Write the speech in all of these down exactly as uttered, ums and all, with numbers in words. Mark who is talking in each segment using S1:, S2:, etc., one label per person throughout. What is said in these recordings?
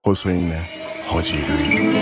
S1: حسین حاجیلویی.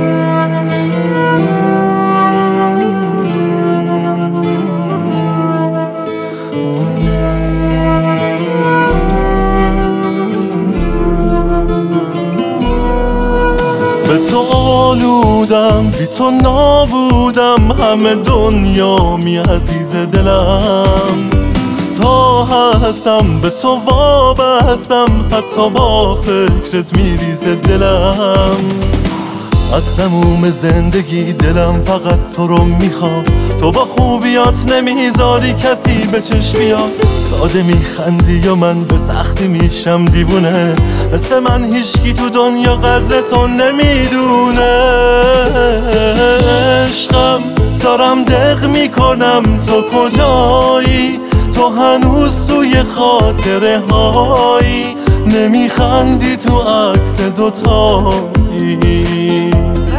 S1: به تو آلودم، بی تو نابودم، همه دنیا می عزیز دلم. تا هستم به تو وابستم، حتی با فکرت می ریزه دلم. از تموم زندگی دلم فقط تو رو میخوام. تو با خوبیات نمیذاری کسی به چشم بیاد. ساده میخندی و من به سختی میشم دیوونه. مثل من هیچکی تو دنیا قدر تو نمیدونه. عشقم دارم دق میکنم، تو کجایی؟ تو هنوز توی خاطره هایی. نمیخندی تو عکس دوتایی.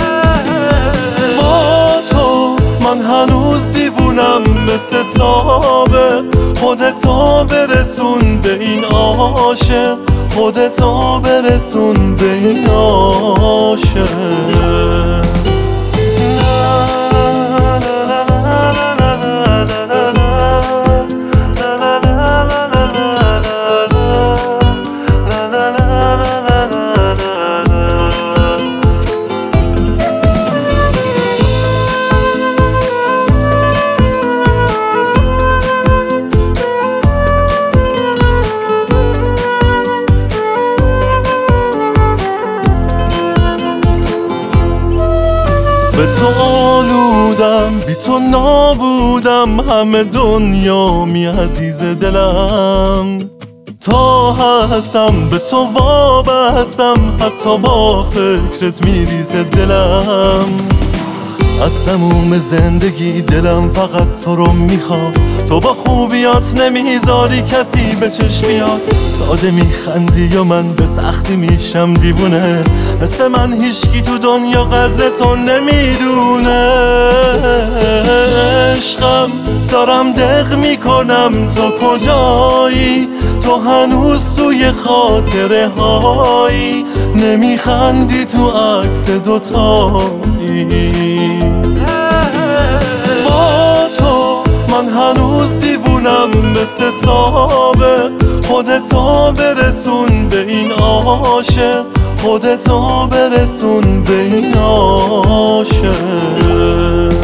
S1: با تو من هنوز دیوونم مثل سابه. خودتا برسون به این عاشق، خودتا برسون به این عاشق. به تو آلودم، بی تو نابودم، همه دنیا می عزیز دلم. تا هستم به تو وابستم، حتی با فکرت می ریزه دلم. از تموم زندگی دلم فقط تو رو میخوام. تو با خوبیات نمیذاری کسی به چشم بیاد. ساده میخندی و من به سختی میشم دیوونه. مثل من هیچکی تو دنیا قدر تو نمیدونه. عشقم دارم دق میکنم، تو کجایی؟ تو هنوز توی خاطره هایی. نمیخندی تو عکس دوتایی. با تو من هنوز دیوونم مثل سابه. خودتا برسون به این عاشق، خودتا برسون به این عاشق.